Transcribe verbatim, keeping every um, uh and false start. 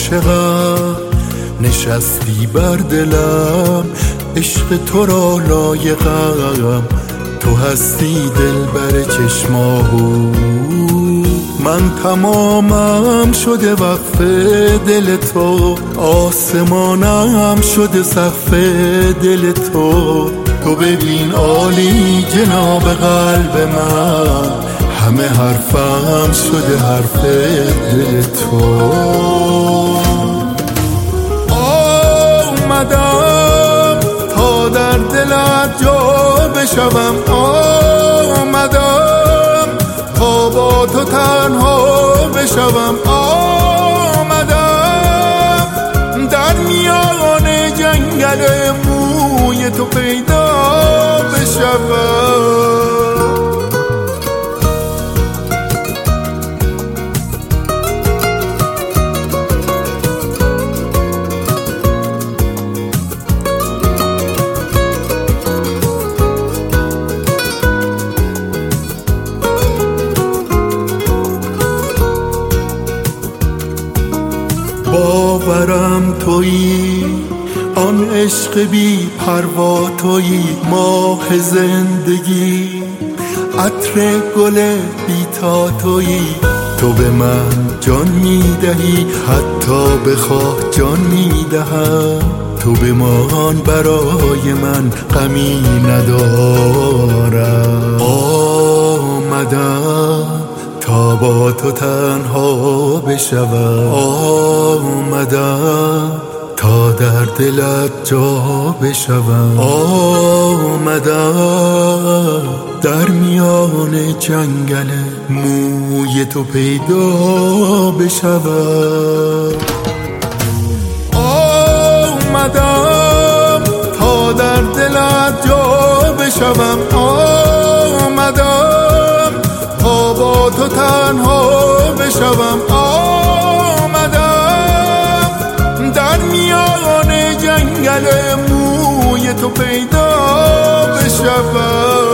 عاشقم نشستی بر دلم، عشق تو را لایقم، تو هستی دلبر چشماهو. من تمامم شده وقف دل تو، آسمانم شده سقف دل تو. تو ببین عالی جناب قلب من، همه حرفم شده حرف دل تو. آمدم تا در دلت جا بشوم، آمدم تا با تو تنها بشوم، آمدم در میان جنگل موی تو پیدا بشوم. باورم تویی، آن عشق بی پروا تویی، ماه زندگی، عطر گل بیتا تویی. تو به من جان میدهی، حتی بخواه جان میدهم. تو بمان برای من غمی ندارم. آمدم تا با تو تنها بشوم، آمدم تا در دلت جا بشوم، آمدم در میان جنگل موی تو پیدا بشوم. آمدم تا در دلت جا بشوم، آمدم تا با تو تنها بشوم، آمدم در میان جنگل موی تو پیدا بشوم.